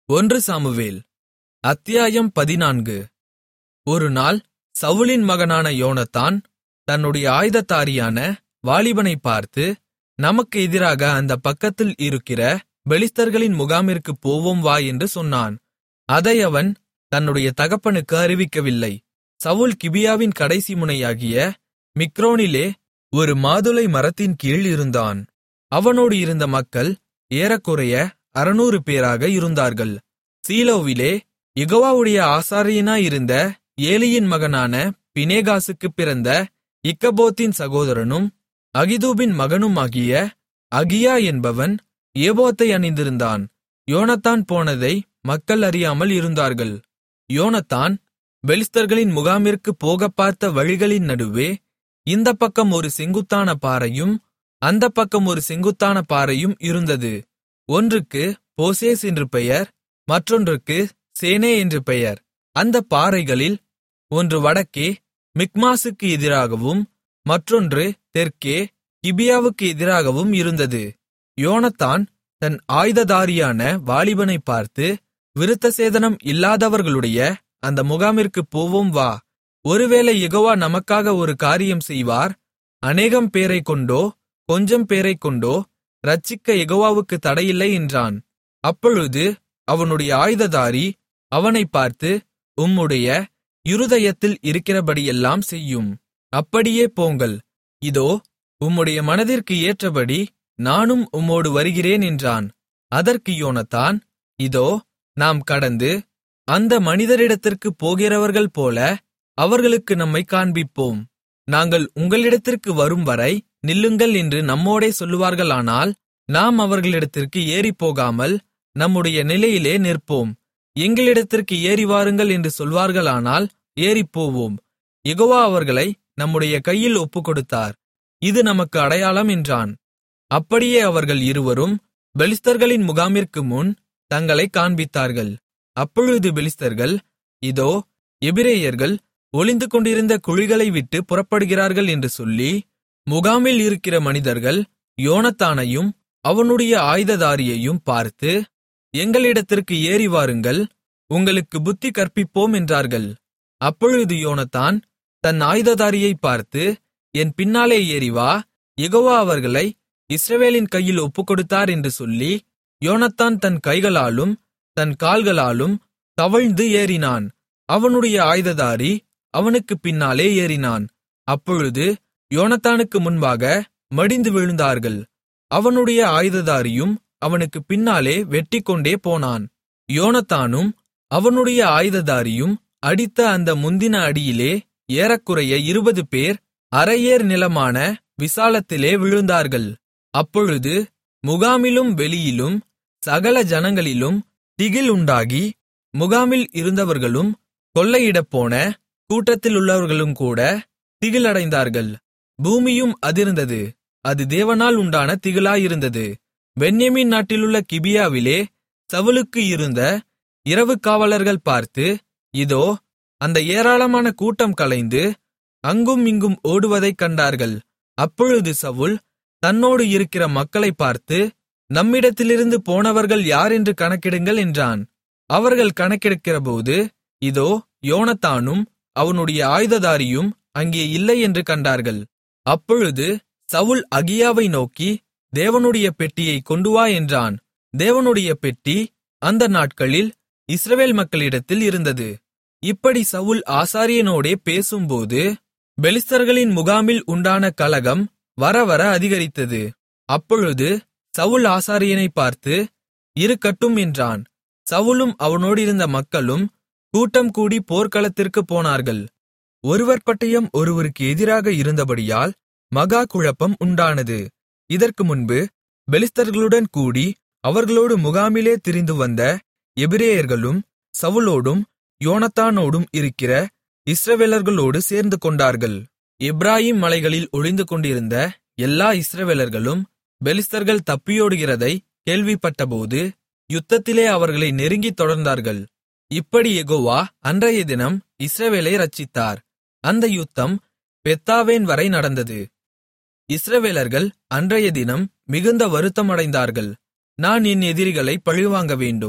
ஒன்று சாமுவேல் அத்தியாயம் 14. ஒருநாள் சவுலின் மகனான யோனத்தான் தன்னுடைய ஆயுததாரியான வாலிபனைப் பார்த்து, நமக்கு எதிராக அந்தப் பக்கத்தில் இருக்கிற பெலிஸ்தர்களின் முகாமிற்குப் போவோம் வா என்று சொன்னான். அதை அவன் தன்னுடைய தகப்பனுக்கு அறிவிக்கவில்லை. சவுல் கிபியாவின் கடைசி முனையாகிய மிக்ரோனிலே ஒரு மாதுளை மரத்தின் கீழ் இருந்தான். அவனோடு இருந்த மக்கள் ஏறக்குறைய 600 பேராக இருந்தார்கள். சீலோவிலே யெகோவாவுடைய ஆசாரியனாயிருந்த ஏலியின் மகனான பினெகாசுக்குப் பிறந்த இக்கபோத்தின் சகோதரனும் அகிதூபின் மகனுமாகிய அகியா என்பவன் ஏபோத்தை அணிந்திருந்தான். யோனத்தான் போனதை மக்கள் அறியாமல் இருந்தார்கள். யோனத்தான் பெலிஸ்தர்களின் முகாமிற்குப் போகப் பார்த்த வழிகளின் நடுவே இந்தப் பக்கம் ஒரு செங்குத்தான பாறையும் அந்தப் பக்கம் ஒரு செங்குத்தான பாறையும் இருந்தது. ஒன்றுக்கு போசேஸ் என்று பெயர், மற்றொன்றுக்கு சேனே என்று பெயர். அந்தப் பாறைகளில் ஒன்று வடக்கே மிக்மாசுக்கு எதிராகவும் மற்றொன்று தெற்கே கிபியாவுக்கு எதிராகவும் இருந்தது. யோனத்தான் தன் ஆயுததாரியான வாலிபனைப் பார்த்து, விருத்தசேதனம் இல்லாதவர்களுடைய அந்த முகாமிற்குப் போவோம் வா, ஒருவேளை யெகோவா நமக்காக ஒரு காரியம் செய்வார், அநேகம் பேரைக் கொண்டோ கொஞ்சம் பேரைக் கொண்டோ இரட்சிக்க யெகோவாவுக்குத் தடையில்லை என்றான். அப்பொழுது அவனுடைய ஆயுததாரி அவனைப் பார்த்து, உம்முடைய இருதயத்தில் இருக்கிறபடியெல்லாம் செய்யும், அப்படியே போங்கள், இதோ உம்முடைய மனதிற்கு ஏற்றபடி நானும் உம்மோடு வருகிறேன் என்றான். அதற்கு யோனத்தான், இதோ நாம் கடந்து அந்த மனிதரிடத்திற்குப் போகிறவர்கள் போல அவர்களுக்கு நம்மைக் காண்பிப்போம். நாங்கள் உங்களிடத்திற்கு வரும்வரை நில்லுங்கள் என்று நம்மோடே சொல்லுவார்களானால், நாம் அவர்களிடத்திற்கு ஏறிப்போகாமல் நம்முடைய நிலையிலே நிற்போம். எங்களிடத்திற்கு ஏறி வாருங்கள் என்று சொல்வார்களானால் ஏறிப்போவோம். யெகோவா அவர்களை நம்முடைய கையில் ஒப்புக்கொடுத்தார், இது நமக்கு அடையாளம் என்றான். அப்படியே அவர்கள் இருவரும் பெலிஸ்தர்களின் முகாமிற்கு முன் தங்களைக் காண்பித்தார்கள். அப்பொழுது பெலிஸ்தர்கள், இதோ எபிரெயர்கள் ஒளிந்து கொண்டிருந்த குழிகளை விட்டு புறப்படுகிறார்கள் என்று சொல்லி, முகாமில் இருக்கிற மனிதர்கள் யோனத்தானையும் அவனுடைய ஆயுததாரியையும் பார்த்து, எங்களிடத்திற்கு ஏறி வாருங்கள், உங்களுக்கு புத்தி கற்பிப்போம் என்றார்கள். அப்பொழுது யோனத்தான் தன் ஆயுததாரியைப் பார்த்து, என் பின்னாலே ஏறி வா, யெகோவா அவர்களை இஸ்ரவேலின் கையில் ஒப்புக்கொடுத்தார் என்று சொல்லி, யோனத்தான் தன் கைகளாலும் தன் கால்களாலும் தவழ்ந்து ஏறினான். அவனுடைய ஆயுததாரி அவனுக்குப் பின்னாலே ஏறினான். அப்பொழுது யோனத்தானுக்கு முன்பாக மடிந்து விழுந்தார்கள். அவனுடைய ஆயுததாரியும் அவனுக்குப் பின்னாலே வெட்டிக்கொண்டே போனான். யோனத்தானும் அவனுடைய ஆயுததாரியும் அடித்த அந்த முந்தின அடியிலே ஏறக்குறைய 20 பேர் அரையேர் நிலமான விசாலத்திலே விழுந்தார்கள். அப்பொழுது முகாமிலும் வெளியிலும் சகல ஜனங்களிலும் திகில் உண்டாகி, முகாமில் இருந்தவர்களும் கொள்ளையிடப்போன கூட்டத்திலுள்ளவர்களும் கூட திகிலடைந்தார்கள். பூமியும் அதிர்ந்தது, அது தேவனால் உண்டான திகிலாயிருந்தது. பென்யமீன் நாட்டிலுள்ள கிபியாவிலே சவுலுக்கு இருந்த இரவு காவலர்கள் பார்த்து, இதோ அந்த ஏராளமான கூட்டம் கலைந்து அங்கும் இங்கும் ஓடுவதைக் கண்டார்கள். அப்பொழுது சவுல் தன்னோடு இருக்கிற மக்களைப் பார்த்து, நம்மிடத்திலிருந்து போனவர்கள் யார் என்று கணக்கிடுங்கள் என்றான். அவர்கள் கணக்கெடுக்கிறபோது, இதோ யோனத்தானும் அவனுடைய ஆயுததாரியும் அங்கே இல்லை என்று கண்டார்கள். அப்பொழுது சவுல் அகியாவை நோக்கி, தேவனுடைய பெட்டியைக் கொண்டு வா என்றான். தேவனுடைய பெட்டி அந்த நாட்களில் இஸ்ரவேல் மக்களிடத்தில் இருந்தது. இப்படி சவுல் ஆசாரியனோடே பேசும்போது பெலிஸ்தர்களின் முகாமில் உண்டான கலகம் வரவர அதிகரித்தது. அப்பொழுது சவுல் ஆசாரியனைப் பார்த்து, இருக்கட்டும் என்றான். சவுலும் அவனோடிருந்த மக்களும் கூட்டம் கூடி போர்க்களத்திற்குப் போனார்கள். ஒருவர் பட்டயம் ஒருவருக்கு எதிராக இருந்தபடியால் மகா குழப்பம் உண்டானது. இதற்கு முன்பு பெலிஸ்தர்களுடன் கூடி அவர்களோடு முகாமிலே திரிந்து வந்த எபிரெயர்களும் சவுலோடும் யோனத்தானோடும் இருக்கிற இஸ்ரவேலர்களோடு சேர்ந்து கொண்டார்கள். எப்பிராயீம் மலைகளில் ஒளிந்து கொண்டிருந்த எல்லா இஸ்ரவேலர்களும் பெலிஸ்தர்கள் தப்பியோடுகிறதை கேள்விப்பட்டபோது யுத்தத்திலே அவர்களை நெருங்கித் தொடர்ந்தார்கள். இப்படி யெகோவா அன்றைய தினம் இஸ்ரவேலை இரட்சித்தார். அந்த யுத்தம் பெத்தாவேன் வரை நடந்தது. இஸ்ரவேலர்கள் அன்றைய தினம் மிகுந்த வருத்தமடைந்தார்கள். நான் என் எதிரிகளை பழிவாங்க வேண்டும்,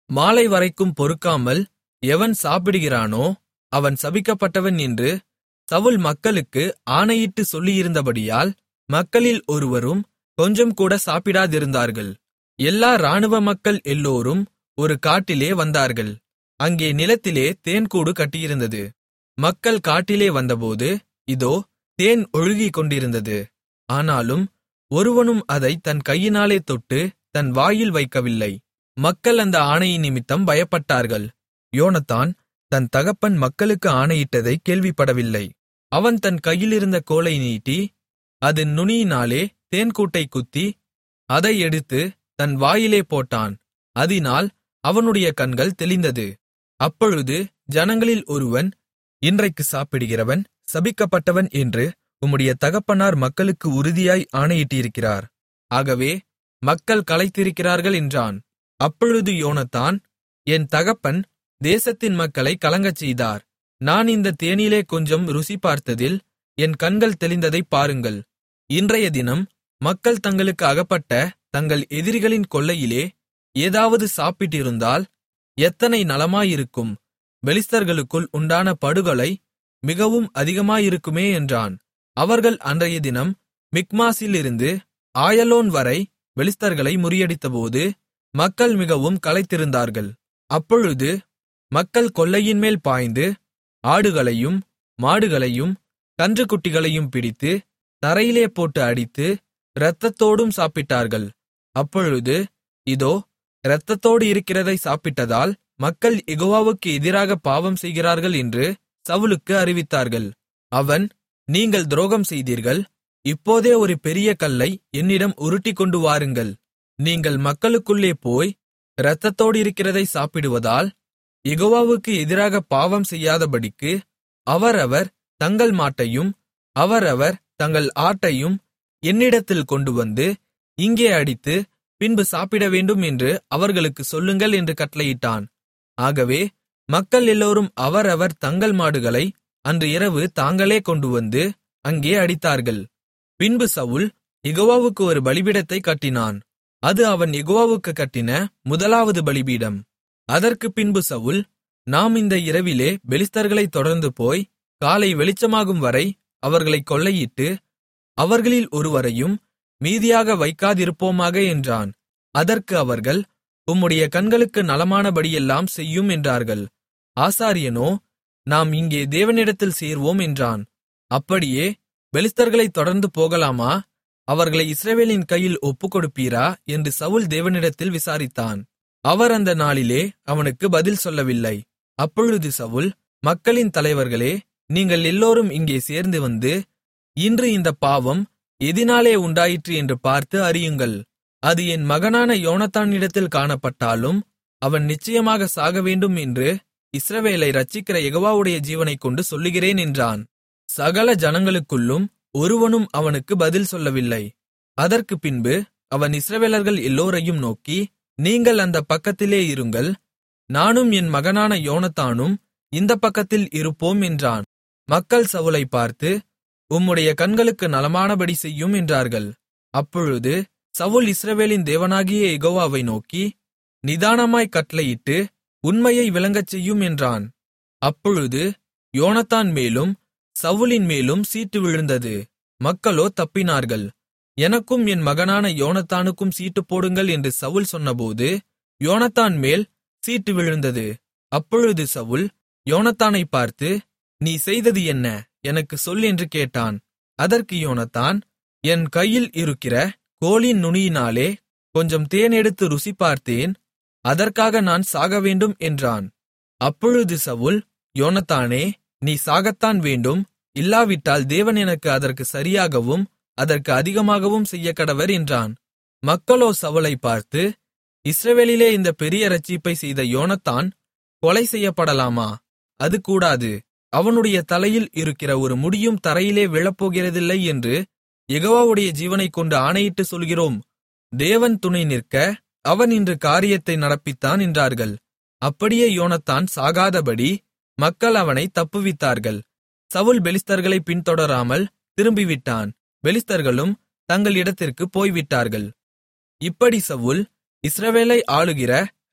மாலைவரைக்கும் பொறுக்காமல் எவன் சாப்பிடுகிறானோ அவன் சபிக்கப்பட்டவன் என்று சவுல் மக்களுக்கு ஆணையிட்டு சொல்லியிருந்தபடியால் மக்களில் ஒருவரும் கொஞ்சம் கூட சாப்பிடாதிருந்தார்கள். எல்லா இராணுவ மக்கள் எல்லோரும் ஒரு காட்டிலே வந்தார்கள். அங்கே நிலத்திலே தேன்கூடு கட்டியிருந்தது. மக்கள் காட்டிலே வந்தபோது இதோ தேன் ஒழுகிக் கொண்டிருந்தது. ஆனாலும் ஒருவனும் அதைத் தன் கையினாலே தொட்டு தன் வாயில் வைக்கவில்லை. மக்கள் அந்த ஆணையினிமித்தம் பயப்பட்டார்கள். யோனத்தான் தன் தகப்பன் மக்களுக்கு ஆணையிட்டதைக் கேள்விப்படவில்லை. அவன் தன் கையிலிருந்த கோலை நீட்டி அதன் நுனியினாலே தேன்கூட்டைக் குத்தி அதை எடுத்து தன் வாயிலே போட்டான். அதினால் அவனுடைய கண்கள் தெளிந்தது. அப்பொழுது ஜனங்களில் ஒருவன், இன்றைக்கு சாப்பிடுகிறவன் சபிக்கப்பட்டவன் என்று உம்முடைய தகப்பனார் மக்களுக்கு உறுதியாய் ஆணையிட்டிருக்கிறார். ஆகவே மக்கள் களைத்திருக்கிறார்கள் என்றான். அப்பொழுது யோனத்தான், என் தகப்பன் தேசத்தின் மக்களை கலங்கச் செய்தார். நான் இந்த தேனிலே கொஞ்சம் ருசி பார்த்ததில் என் கண்கள் தெளிந்ததைப் பாருங்கள். இன்றைய தினம் மக்கள் தங்களுக்கு அகப்பட்ட தங்கள் எதிரிகளின் கொள்ளையிலே ஏதாவது சாப்பிட்டிருந்தால் எத்தனை நலமாயிருக்கும். பெலிஸ்தர்களுக்குள் உண்டான படுகொலை மிகவும் அதிகமாயிருக்குமே என்றான். அவர்கள் அன்றைய தினம் மிக்மாசிலிருந்து ஆயலோன் வரை பெலிஸ்தர்களை முறியடித்தபோது மக்கள் மிகவும் களைத்திருந்தார்கள். அப்பொழுது மக்கள் கொள்ளையின்மேல் பாய்ந்து ஆடுகளையும் மாடுகளையும் கன்றுக்குட்டிகளையும் பிடித்து தரையிலே போட்டு அடித்து இரத்தத்தோடும் சாப்பிட்டார்கள். அப்பொழுது இதோ இரத்தத்தோடு இருக்கிறதை சாப்பிட்டதால் மக்கள் யெகோவாவுக்கு எதிராக பாவம் செய்கிறார்கள் என்று சவுலுக்கு அறிவித்தார்கள். அவன், நீங்கள் துரோகம் செய்தீர்கள். இப்போதே ஒரு பெரிய கல்லை என்னிடம் உருட்டிக்கொண்டு வாருங்கள். நீங்கள் மக்களுக்குள்ளே போய் இரத்தத்தோடு இருக்கிறதை சாப்பிடுவதால் யெகோவாவுக்கு எதிராக பாவம் செய்யாதபடிக்கு அவரவர் தங்கள் மாட்டையும் அவரவர் தங்கள் ஆட்டையும் என்னிடத்தில் கொண்டுவந்து இங்கே அடித்து பின்பு சாப்பிடவேண்டும் என்று அவர்களுக்குச் சொல்லுங்கள் என்று கட்டளையிட்டான். ஆகவே மக்கள் எல்லோரும் அவரவர் தங்கள் மாடுகளை அன்று இரவு தாங்களே கொண்டுவந்து அங்கே அடித்தார்கள். பின்பு சவுல் யெகோவாவுக்கு ஒரு பலிபீடத்தைக் கட்டினான். அது அவன் யெகோவாவுக்குக் கட்டின முதலாவது பலிபீடம். அதற்குப் பின்பு சவுல், நாம் இந்த இரவிலே பெலிஸ்தர்களைத் தொடர்ந்து போய் காலை வெளிச்சமாகும் வரை அவர்களைக் கொள்ளையிட்டு அவர்களில் ஒருவரையும் மீதியாக வைக்காதிருப்போமாக என்றான். அதற்கு அவர்கள், உம்முடைய கண்களுக்கு நலமானபடியெல்லாம் செய்யும் என்றார்கள். ஆசாரியனோ, நாம் இங்கே தேவனிடத்தில் சேர்வோம் என்றான். அப்படியே பெலிஸ்தர்களைத் தொடர்ந்து போகலாமா? அவர்களை இஸ்ரவேலின் கையில் ஒப்புக்கொடுப்பீரா என்று சவுல் தேவனிடத்தில் விசாரித்தான். அவர் அந்த நாளிலே அவனுக்கு பதில் சொல்லவில்லை. அப்பொழுது சவுல், மக்களின் தலைவர்களே, நீங்கள் எல்லோரும் இங்கே சேர்ந்து வந்து இன்று இந்தப் பாவம் எதினாலே உண்டாயிற்று என்று பார்த்து அறியுங்கள். அது என் மகனான யோனத்தானிடத்தில் காணப்பட்டாலும் அவன் நிச்சயமாக சாகவேண்டும் என்று இஸ்ரவேலை இரட்சிக்கிற யெகோவாவுடைய ஜீவனைக் கொண்டு சொல்லுகிறேன் என்றான். சகல ஜனங்களுக்குள்ளும் ஒருவனும் அவனுக்கு பதில் சொல்லவில்லை. அதற்குப் பின்பு அவன் இஸ்ரவேலர்கள் எல்லோரையும் நோக்கி, நீங்கள் அந்தப் பக்கத்திலே இருங்கள், நானும் என் மகனான யோனத்தானும் இந்தப் பக்கத்தில் இருப்போம் என்றான். மக்கள் சவுலைப் பார்த்து, உம்முடைய கண்களுக்கு நலமானபடி செய்யும் என்றார்கள். அப்பொழுது சவுல் இஸ்ரவேலின் தேவனாகிய யெகோவாவை நோக்கி, நிதானமாய்க் கட்டளையிட்டு உண்மையை விளங்கச் செய்யும் என்றான். அப்பொழுது யோனத்தான் மேலும் சவுலின் மேலும் சீட்டு விழுந்தது. மக்களோ தப்பினார்கள். எனக்கும் என் மகனான யோனத்தானுக்கும் சீட்டு போடுங்கள் என்று சவுல் சொன்னபோது யோனத்தான் மேல் சீட்டு விழுந்தது. அப்பொழுது சவுல் யோனத்தானைப் பார்த்து, நீ செய்தது என்ன? எனக்குச் சொல் என்று கேட்டான். அதற்கு யோனத்தான், என் கையில் இருக்கிற கோலின் நுனியினாலே கொஞ்சம் தேன் எடுத்து ருசி பார்த்தேன், அதற்காக நான் சாகவேண்டும் என்றான். அப்பொழுது சவுல், யோனத்தானே, நீ சாகத்தான் வேண்டும், இல்லாவிட்டால் தேவன் எனக்கு அதற்கு சரியாகவும் அதற்கு அதிகமாகவும் செய்யக்கடவர் என்றான். மக்களோ சவுலைப் பார்த்து, இஸ்ரவேலிலே இந்த பெரிய இரட்சிப்பை செய்த யோனத்தான் கொலை செய்யப்படலாமா? அது கூடாது. அவனுடைய தலையில் இருக்கிற ஒரு முடியும் தரையிலே விழப்போகிறதில்லை என்று யெகோவாவுடைய ஜீவனைக் கொண்டு ஆணையிட்டு சொல்கிறோம். தேவன் துணை நிற்க அவன் இன்று காரியத்தை நடப்பித்தான் என்றார்கள். அப்படியே யோனத்தான் சாகாதபடி மக்கள் அவனை தப்புவித்தார்கள். சவுல் பெலிஸ்தர்களை பின்தொடராமல் திரும்பிவிட்டான். பெலிஸ்தர்களும் தங்கள் இடத்திற்குப் போய்விட்டார்கள். இப்படி சவுல் இஸ்ரவேலை ஆளுகிற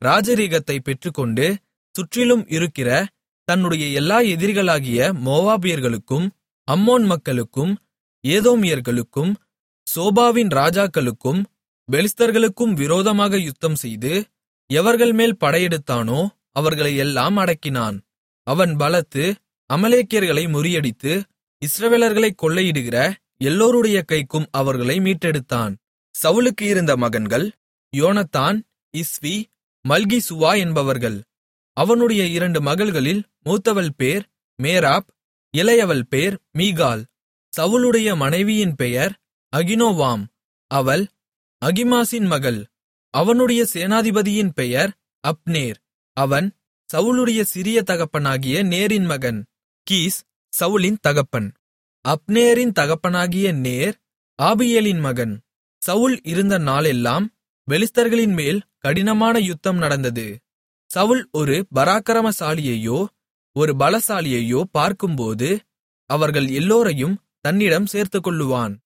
ராஜரீகத்தைப் பெற்றுக்கொண்டு சுற்றிலும் இருக்கிற தன்னுடைய எல்லா எதிரிகளாகிய மோவாபியர்களுக்கும் அம்மோன் மக்களுக்கும் ஏதோமியர்களுக்கும் சோபாவின் ராஜாக்களுக்கும் பெலிஸ்தர்களுக்கும் விரோதமாக யுத்தம்செய்து எவர்கள் மேல் படையெடுத்தானோ அவர்களை எல்லாம் அடக்கினான். அவன் பலத்து அமலேக்கியர்களை முறியடித்து இஸ்ரவேலர்களைக் கொள்ளையிடுகிற எல்லோருடைய கைக்கும் அவர்களை மீட்டெடுத்தான். சவுலுக்கு இருந்த மகன்கள் யோனத்தான், இஸ்வி, மல்கிசூவா என்பவர்கள். அவனுடைய 2 மகள்களில் மூத்தவள் பேர் மேராப், இளையவள் பேர் மீகாள். சவுலுடைய மனைவியின் பெயர் அகினோவாம், அவள் அகிமாசின் மகள். அவனுடைய சேனாதிபதியின் பெயர் அப்னேர், அவன் சவுலுடைய சிறிய தகப்பனாகிய நேரின் மகன். கீஸ் சவுலின் தகப்பன். அப்னேரின் தகப்பனாகிய நேர் ஆபியேலின் மகன். சவுல் இருந்த நாளெல்லாம் பெலிஸ்தர்களின் மேல் கடினமான யுத்தம் நடந்தது. சவுல் ஒரு பராக்கிரமசாலியையோ ஒரு பலசாலியையோ பார்க்கும்போது அவர்கள் எல்லோரையும் தன்னிடம் சேர்த்துக்கொள்ளுவான்.